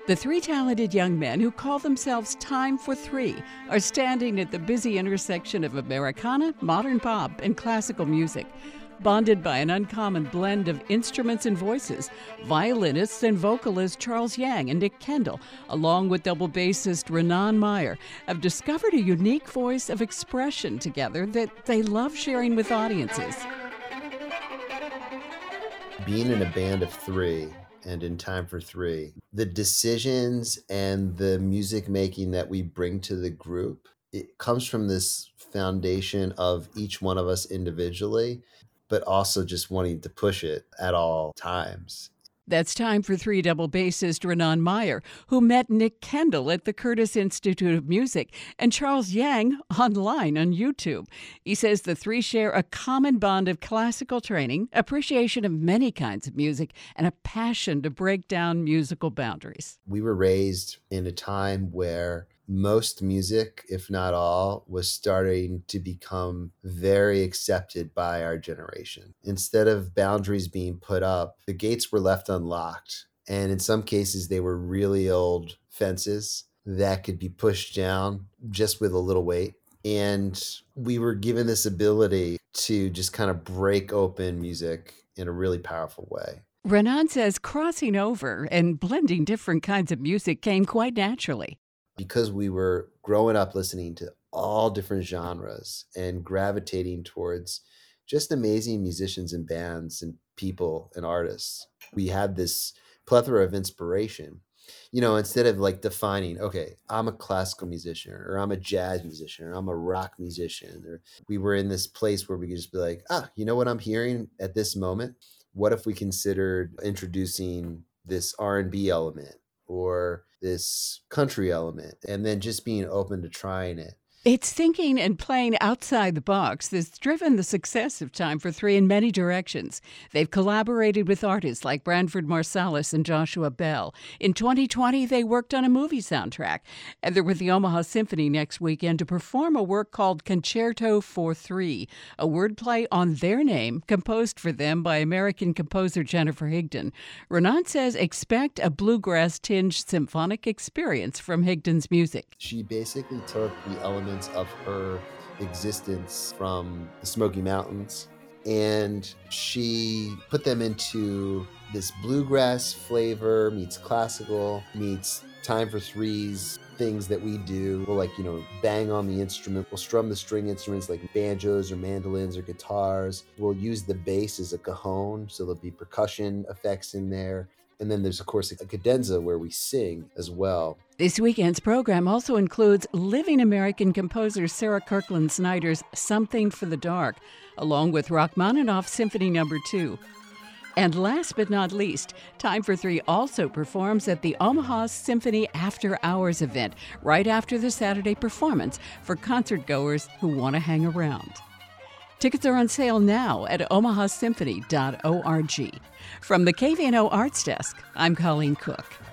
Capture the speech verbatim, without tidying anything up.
The three talented young men who call themselves Time for Three are standing at the busy intersection of Americana, modern pop, and classical music. Bonded by an uncommon blend of instruments and voices, violinists and vocalist Charles Yang and Nick Kendall, along with double bassist Renan Meyer, have discovered a unique voice of expression together that they love sharing with audiences. Being in a band of three and in Time for Three, the decisions and the music making that we bring to the group, it comes from this foundation of each one of us individually, but also just wanting to push it at all times. That's Time for Three double bassist Renan Meyer, who met Nick Kendall at the Curtis Institute of Music and Charles Yang online on YouTube. He says the three share a common bond of classical training, appreciation of many kinds of music, and a passion to break down musical boundaries. We were raised in a time where most music, if not all, was starting to become very accepted by our generation. Instead of boundaries being put up, the gates were left unlocked. And in some cases, they were really old fences that could be pushed down just with a little weight. And we were given this ability to just kind of break open music in a really powerful way. Renan says crossing over and blending different kinds of music came quite naturally. Because we were growing up listening to all different genres and gravitating towards just amazing musicians and bands and people and artists, we had this plethora of inspiration. You know, instead of like defining, okay, I'm a classical musician or I'm a jazz musician or I'm a rock musician, or we were in this place where we could just be like, ah, you know what I'm hearing at this moment? What if we considered introducing this R and B element or this country element, and then just being open to trying it? It's thinking and playing outside the box that's driven the success of Time for Three in many directions. They've collaborated with artists like Branford Marsalis and Joshua Bell. In twenty twenty, they worked on a movie soundtrack, and they're with the Omaha Symphony next weekend to perform a work called Concerto for Three, a wordplay on their name composed for them by American composer Jennifer Higdon. Renan says expect a bluegrass-tinged symphonic experience from Higdon's music. She basically took the elements of her existence from the Smoky Mountains, and she put them into this bluegrass flavor meets classical meets Time for Three's things that we do. We'll like, you know, bang on the instrument. We'll strum the string instruments like banjos or mandolins or guitars. We'll use the bass as a cajon, so there'll be percussion effects in there. And then there's, of course, a cadenza where we sing as well. This weekend's program also includes living American composer Sarah Kirkland Snyder's Something for the Dark, along with Rachmaninoff's Symphony Number Two. And last but not least, Time for Three also performs at the Omaha Symphony After Hours event, right after the Saturday performance, for concertgoers who want to hang around. Tickets are on sale now at omaha symphony dot org. From the K V N O Arts Desk, I'm Colleen Cook.